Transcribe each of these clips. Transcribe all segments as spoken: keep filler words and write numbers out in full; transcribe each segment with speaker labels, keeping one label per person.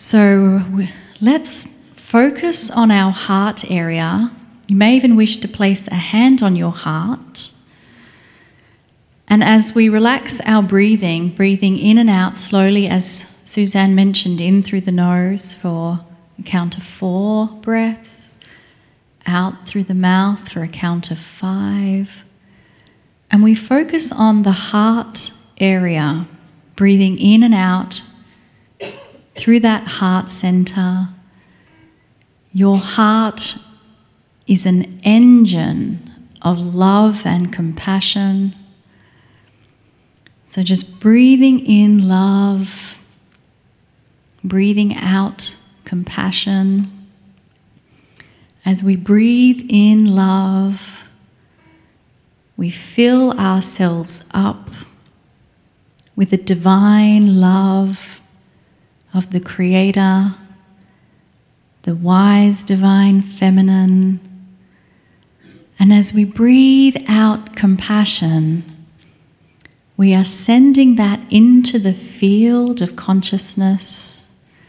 Speaker 1: So we- let's focus on our heart area. You may even wish to place a hand on your heart. And as we relax our breathing, breathing in and out slowly, as Suzanne mentioned, in through the nose for a count of four breaths, out through the mouth for a count of five. And we focus on the heart area, breathing in and out through that heart center. Your heart is an engine of love and compassion. So just breathing in love, breathing out compassion. As we breathe in love, we fill ourselves up with the divine love of the Creator, the wise divine feminine. And as we breathe out compassion, we are sending that into the field of consciousness.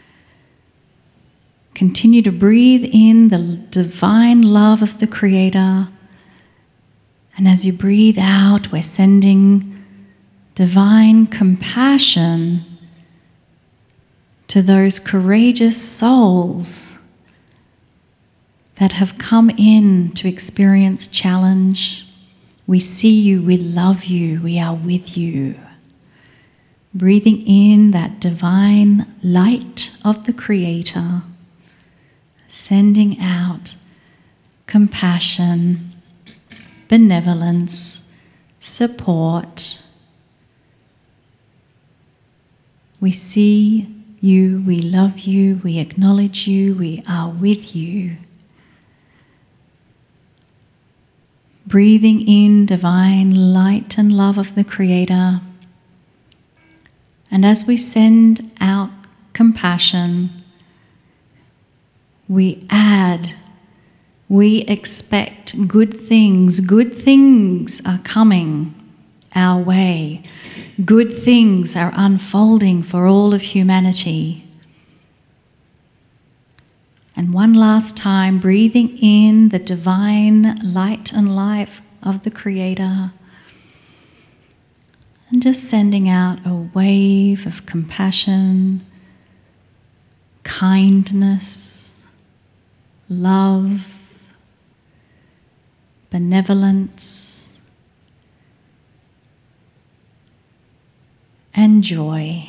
Speaker 1: Continue to breathe in the divine love of the Creator. And as you breathe out, we're sending divine compassion to those courageous souls that have come in to experience challenge. We see you, we love you, we are with you. Breathing in that divine light of the Creator, sending out compassion, benevolence, support. We see you, we love you, we acknowledge you, we are with you. Breathing in divine light and love of the Creator. And as we send out compassion, we add, we expect good things. Good things are coming our way. Good things are unfolding for all of humanity. And one last time, breathing in the divine light and life of the Creator. And just sending out a wave of compassion, kindness, love, benevolence, and joy.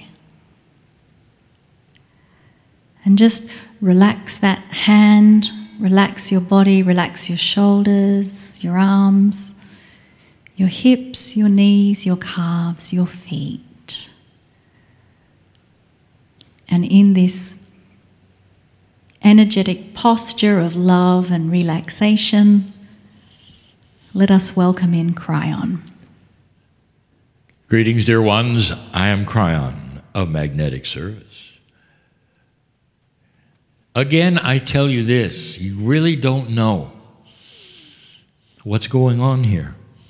Speaker 1: And just relax that hand, relax your body, relax your shoulders, your arms, your hips, your knees, your calves, your feet. And in this energetic posture of love and relaxation, let us welcome in Kryon.
Speaker 2: Greetings, dear ones. I am Kryon of Magnetic Service. Again, I tell you this, you really don't know what's going on here.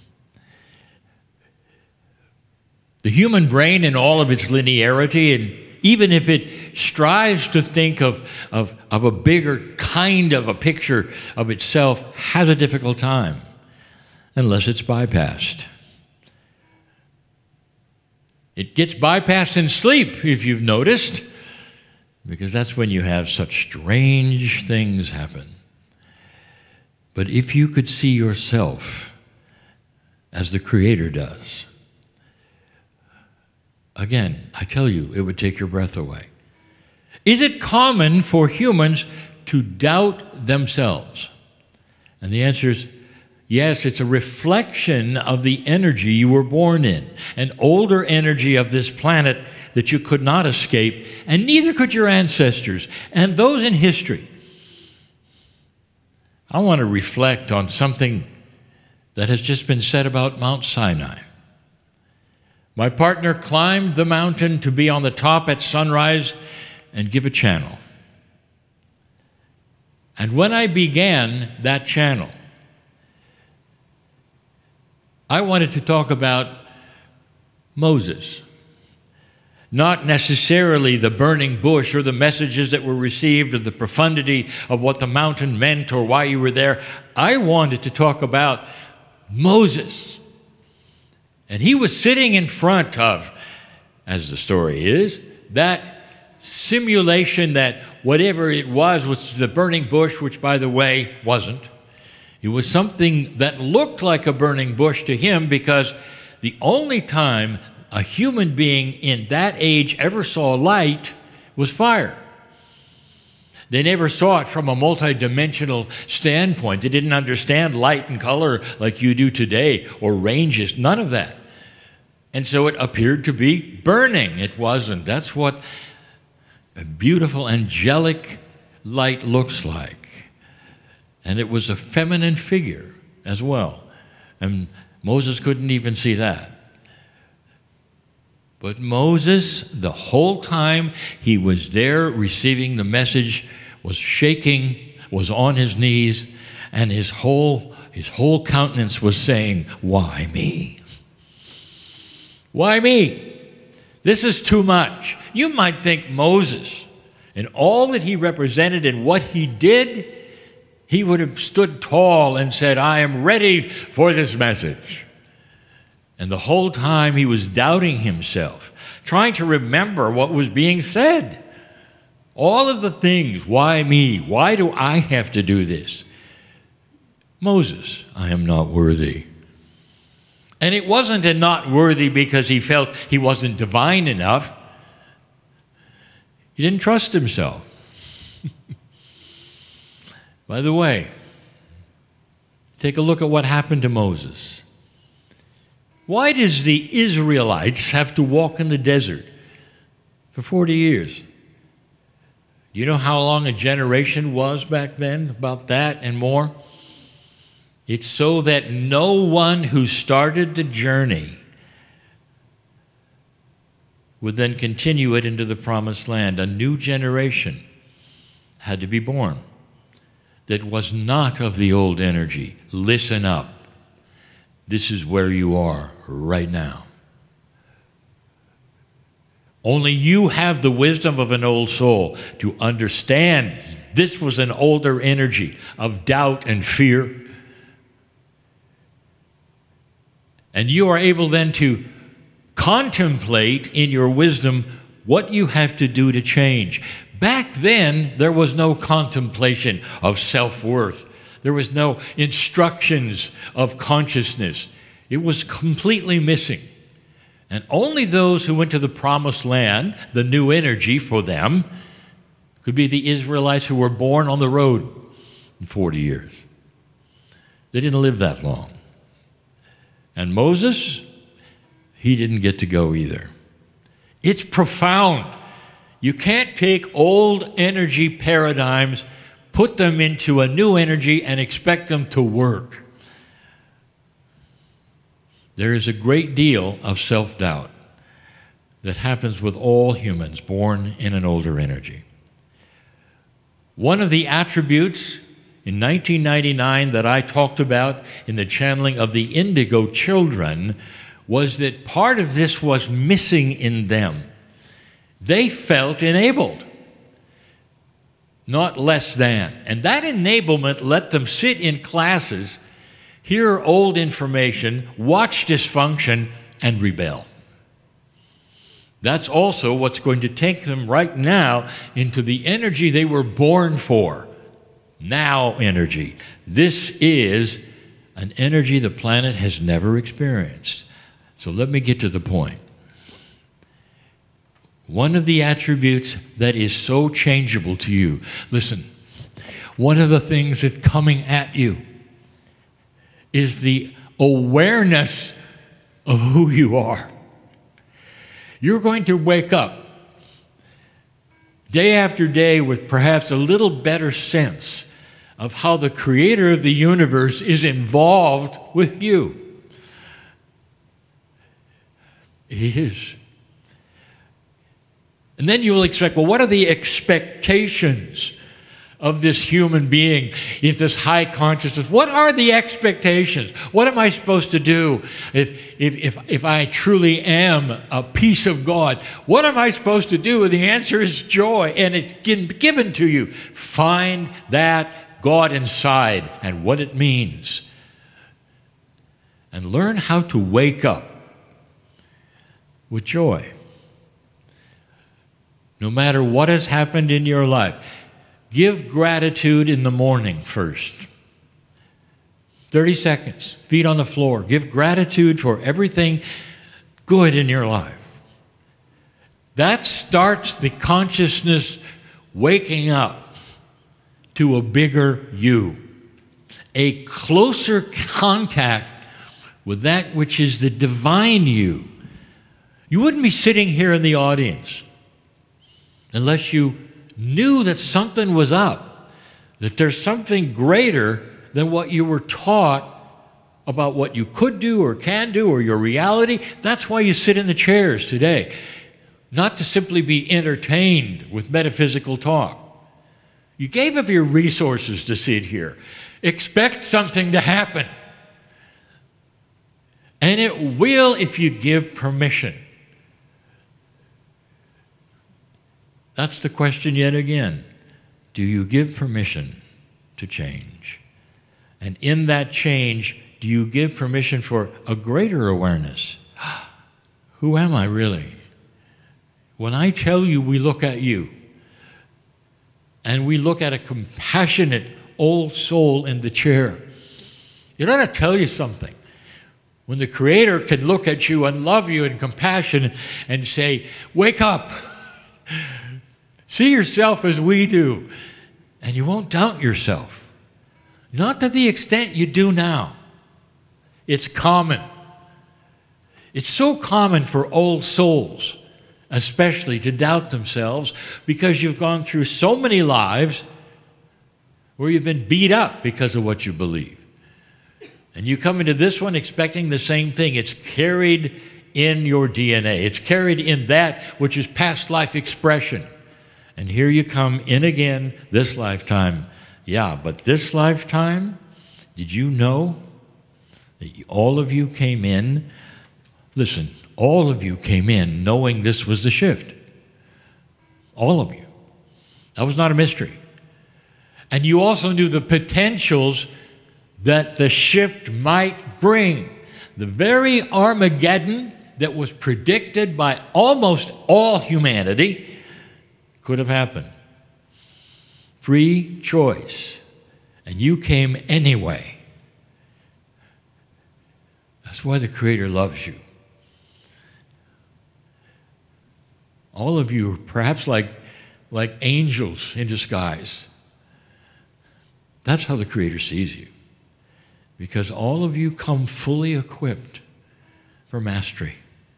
Speaker 2: The human brain in all of its linearity, and even if it strives to think of, of, of a bigger kind of a picture of itself, has a difficult time unless it's bypassed. It gets bypassed in sleep, if you've noticed, because that's when you have such strange things happen. But if you could see yourself as the Creator does, again, I tell you, it would take your breath away. Is it common for humans to doubt themselves? And the answer is yes. It's a reflection of the energy you were born in, an older energy of this planet that you could not escape, and neither could your ancestors and those in history. I want to reflect on something that has just been said about Mount Sinai. My partner climbed the mountain to be on the top at sunrise and give a channel. And when I began that channel, I wanted to talk about Moses. not necessarily the burning bush or the messages that were received or the profundity of what the mountain meant or why you were there. I wanted to talk about Moses. And he was sitting in front of, as the story is, that simulation that whatever it was was the burning bush, which, by the way, wasn't. It was something that looked like a burning bush to him, because the only time a human being in that age ever saw light was fire. They never saw it from a multidimensional standpoint. They didn't understand light and color like you do today, or ranges, none of that. And so it appeared to be burning. It wasn't. That's what a beautiful angelic light looks like. And it was a feminine figure as well. And Moses couldn't even see that. But Moses, the whole time he was there receiving the message, was shaking, was on his knees, and his whole, his whole countenance was saying, "Why me? Why me? This is too much." You might think Moses, and all that he represented and what he did, he would have stood tall and said, "I am ready for this message." And the whole time he was doubting himself, trying to remember what was being said. All of the things, why me? Why do I have to do this? Moses, I am not worthy. And it wasn't a not worthy because he felt he wasn't divine enough. He didn't trust himself. By the way, take a look at what happened to Moses. Why does the Israelites have to walk in the desert for forty years? Do you know how long a generation was back then? About that and more? It's so that no one who started the journey would then continue it into the promised land. A new generation had to be born that was not of the old energy. Listen up. This is where you are right now. Only you have the wisdom of an old soul to understand this was an older energy of doubt and fear. And you are able then to contemplate in your wisdom what you have to do to change. Back then, there was no contemplation of self-worth. There was no instructions of consciousness. It was completely missing. And only those who went to the promised land, the new energy for them, could be the Israelites who were born on the road in forty years. They didn't live that long. And Moses, he didn't get to go either. It's profound. You can't take old energy paradigms, put them into a new energy, and expect them to work. There is a great deal of self-doubt that happens with all humans born in an older energy. One of the attributes in nineteen ninety-nine that I talked about in the channeling of the indigo children was that part of this was missing in them. They felt enabled, not less than. And that enablement let them sit in classes, hear old information, watch dysfunction, and rebel. That's also what's going to take them right now into the energy they were born for. Now energy. This is an energy the planet has never experienced. So let me get to the point. One of the attributes that is so changeable to you, listen, one of the things that's coming at you is the awareness of who you are. You're going to wake up day after day with perhaps a little better sense of how the creator of the universe is involved with you. He is. And then you will expect, well, what are the expectations of this human being in this high consciousness? What are the expectations? What am I supposed to do if, if, if, if I truly am a piece of God? What am I supposed to do? And the answer is joy, and it's given to you. Find that God inside and what it means. And learn how to wake up with joy. No matter what has happened in your life, give gratitude in the morning first. thirty seconds, feet on the floor. Give gratitude for everything good in your life. That starts the consciousness waking up to a bigger you, a closer contact with that which is the divine you. You wouldn't be sitting here in the audience unless you knew that something was up, that there's something greater than what you were taught about what you could do or can do or your reality. That's why you sit in the chairs today, not to simply be entertained with metaphysical talk. You gave of your resources to sit here. Expect something to happen. And it will if you give permission. That's the question yet again. Do you give permission to change? And in that change, do you give permission for a greater awareness? Who am I really? When I tell you we look at you, and we look at a compassionate old soul in the chair, it ought to tell you something. When the Creator can look at you and love you in compassion and say, wake up. See yourself as we do, and you won't doubt yourself. Not to the extent you do now. It's common. It's so common for old souls, especially, to doubt themselves because you've gone through so many lives where you've been beat up because of what you believe. And you come into this one expecting the same thing. It's carried in your D N A. It's carried in that which is past life expression. And here you come in again this lifetime. Yeah, but this lifetime, did you know that all of you came in? Listen, all of you came in knowing this was the shift. All of you. That was not a mystery. And you also knew the potentials that the shift might bring. The very Armageddon that was predicted by almost all humanity could have happened. Free choice. And you came anyway. That's why the Creator loves you. All of you are perhaps like, like angels in disguise. That's how the Creator sees you. Because all of you come fully equipped for mastery.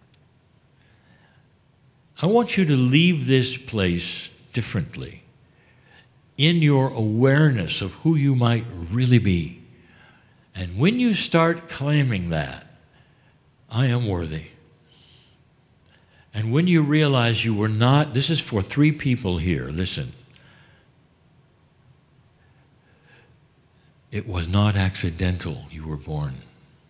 Speaker 2: I want you to leave this place differently in your awareness of who you might really be. And when you start claiming that, I am worthy. And when you realize you were not, this is for three people here, listen. It was not accidental you were born.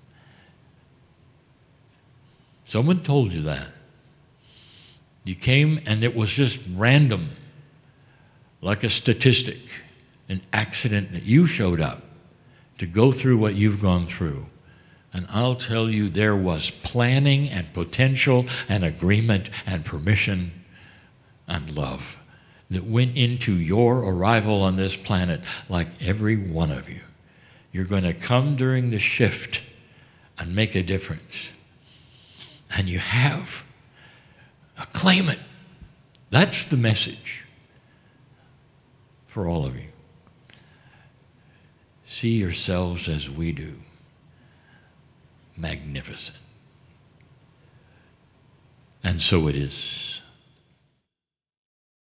Speaker 2: Someone told you that. You came and it was just random, like a statistic, an accident that you showed up to go through what you've gone through. And I'll tell you, there was planning and potential and agreement and permission and love that went into your arrival on this planet, like every one of you. You're going to come during the shift and make a difference. And you have. Claim it. That's the message for all of you. See yourselves as we do. Magnificent. And so it is.